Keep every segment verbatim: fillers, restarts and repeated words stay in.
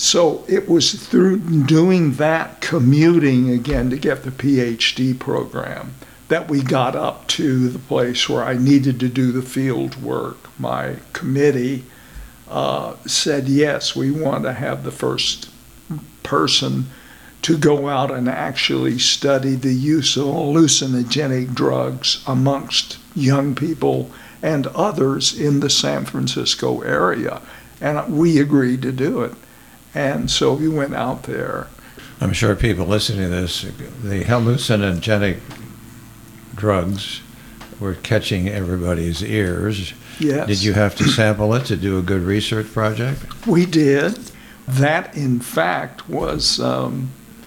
So it was through doing that, commuting again to get the PhD program, that we got up to the place where I needed to do the field work. My committee uh, said, yes, we want to have the first person to go out and actually study the use of hallucinogenic drugs amongst young people and others in the San Francisco area. And we agreed to do it. And so we went out there. I'm sure people listening to this, the hallucinogenic drugs were catching everybody's ears. Yes. Did you have to sample it to do a good research project? We did. That, in fact, was um,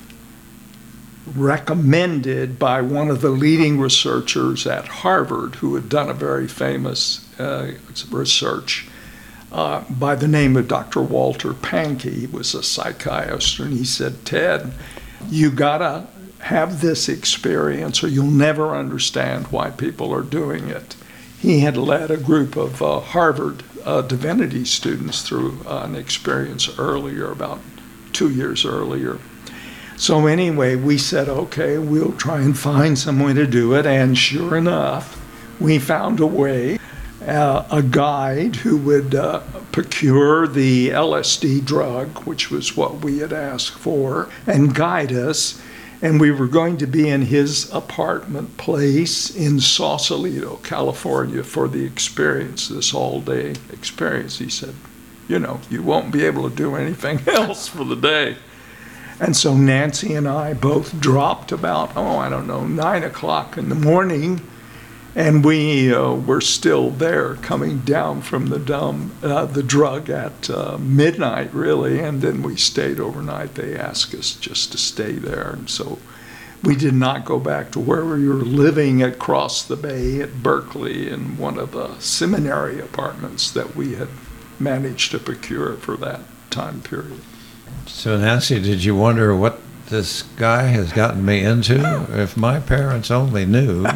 recommended by one of the leading researchers at Harvard, who had done a very famous uh, research uh, by the name of Doctor Walter Pahnke. He was a psychiatrist, and he said, Ted, you gotta have this experience or you'll never understand why people are doing it. He had led a group of uh, Harvard uh, divinity students through uh, an experience earlier, about two years earlier. So anyway, we said, okay, we'll try and find some way to do it. And sure enough, we found a way, uh, a guide who would uh, procure the L S D drug, which was what we had asked for, and guide us. And we were going to be in his apartment place in Sausalito, California, for the experience, this all-day experience. He said, you know, you won't be able to do anything else for the day. And so Nancy and I both dropped about, oh, I don't know, nine o'clock in the morning, and we uh, were still there coming down from the dumb, uh, the drug at uh, midnight, really, and then we stayed overnight. They asked us just to stay there, and so we did not go back to where we were living across the bay at Berkeley in one of the seminary apartments that we had managed to procure for that time period. So Nancy, did you wonder what this guy has gotten me into? If my parents only knew.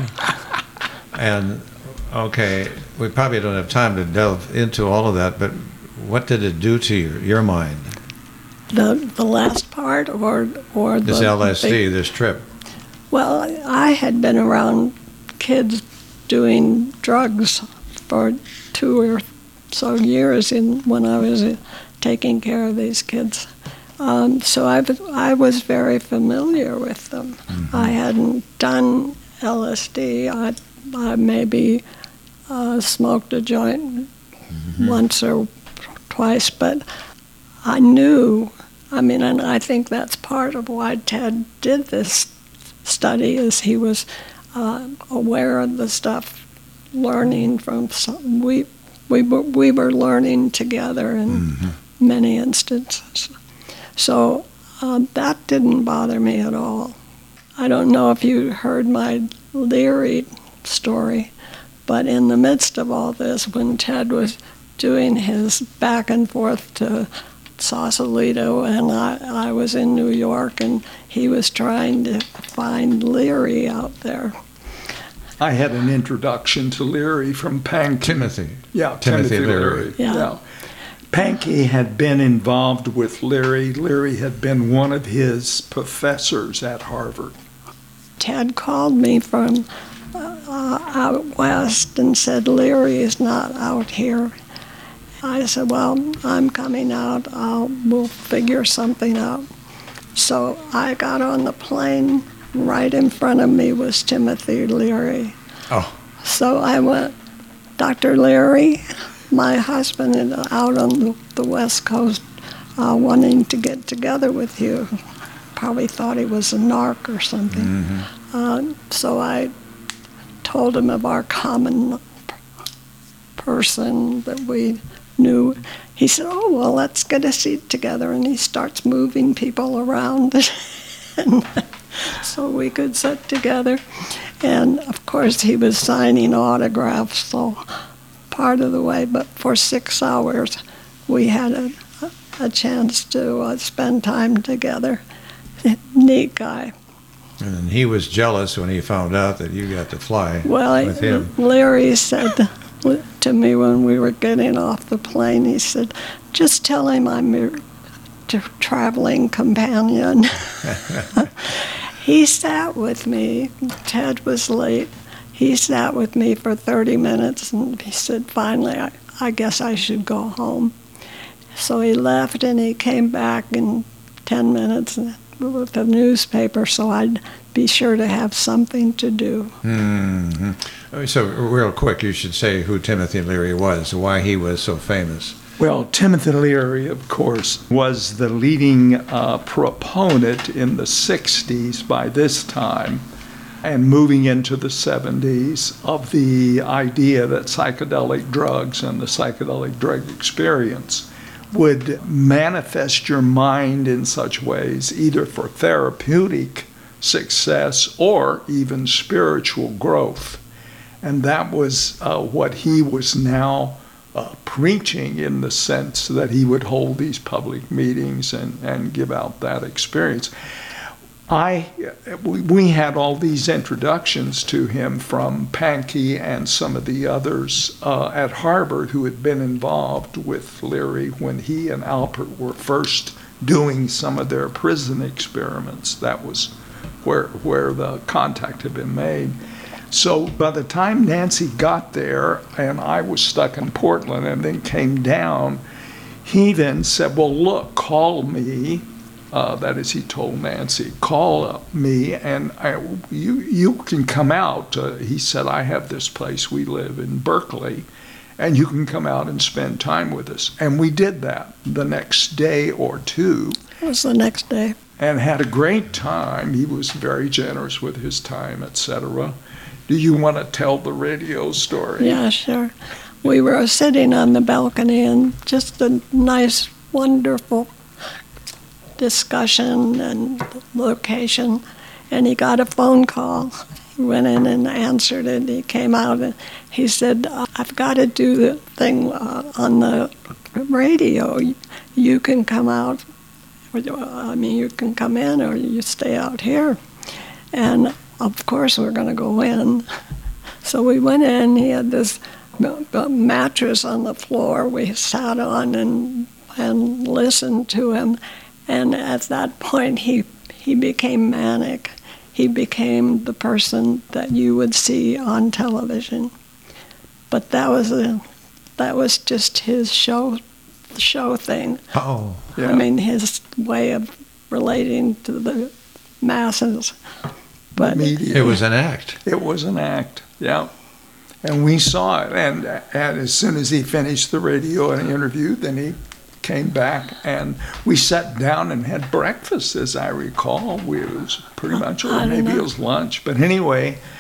And, okay, we probably don't have time to delve into all of that, but what did it do to your, your mind? The the last part or or This the, L S D, the, this trip. Well, I had been around kids doing drugs for two or so years in when I was uh, taking care of these kids. Um, so I, I was very familiar with them. Mm-hmm. I hadn't done L S D. I, I maybe uh, smoked a joint mm-hmm. once or twice, but I knew, I mean, and I think that's part of why Ted did this study, is he was uh, aware of the stuff, learning from some, we, we, were, we were learning together in mm-hmm. many instances. So um, that didn't bother me at all. I don't know if you heard my Leary story, but in the midst of all this, when Ted was doing his back and forth to Sausalito, and I, I was in New York, and he was trying to find Leary out there. I had an introduction to Leary from Pahnke. Timothy. Yeah, Timothy, Timothy Leary. Leary. Yeah. yeah. Pahnke had been involved with Leary. Leary had been one of his professors at Harvard. Ted called me from uh, out west and said, Leary is not out here. I said, well, I'm coming out. I'll, we'll figure something out. So I got on the plane. Right in front of me was Timothy Leary. Oh. So I went, Doctor Leary, my husband is out on the, the West Coast uh, wanting to get together with you. Probably thought he was a narc or something. Mm-hmm. Uh, so I told him of our common person that we knew. He said, oh, well, let's get a seat together. And he starts moving people around. And so we could sit together. And, of course, he was signing autographs, so part of the way. But for six hours, we had a, a chance to uh, spend time together. Neat guy. And he was jealous when he found out that you got to fly well, with him. Larry said to me when we were getting off the plane, he said, just tell him I'm your t- traveling companion. He sat with me. Ted was late. He sat with me for thirty minutes, and he said, finally, I, I guess I should go home. So he left, and he came back in ten minutes with the newspaper, so I'd be sure to have something to do. Mm-hmm. So, real quick, you should say who Timothy Leary was, why he was so famous. Well, Timothy Leary, of course, was the leading uh, proponent in the sixties by this time, and moving into the seventies, of the idea that psychedelic drugs and the psychedelic drug experience would manifest your mind in such ways, either for therapeutic success or even spiritual growth. And that was uh, what he was now uh, preaching, in the sense that he would hold these public meetings and, and give out that experience. I, we had all these introductions to him from Pankey and some of the others uh, at Harvard who had been involved with Leary when he and Alpert were first doing some of their prison experiments. That was where, where the contact had been made. So by the time Nancy got there and I was stuck in Portland and then came down, he then said, well, look, call me. Uh, that is, he told Nancy, call me and I, you you can come out. Uh, he said, I have this place, we live in Berkeley, and you can come out and spend time with us. And we did that the next day or two. It was the next day. And had a great time. He was very generous with his time, et cetera. Do you want to tell the radio story? Yeah, sure. We were sitting on the balcony, and just a nice, wonderful discussion and location, and he got a phone call. He went in and answered it. He came out and he said, I've got to do the thing uh, on the radio. You can come out. I mean, you can come in or you stay out here. And of course, we're going to go in. So we went in. He had this mattress on the floor we sat on and and listened to him. And at that point, he he became manic. He became the person that you would see on television. But that was a that was just his show show thing. Oh, yeah. I mean, his way of relating to the masses. But Media. it was an act. It was an act, yeah. And we saw it. And, and as soon as he finished the radio and interview, then he came back and we sat down and had breakfast, as I recall. We, it was pretty much, or I don't maybe know. it was lunch. But anyway,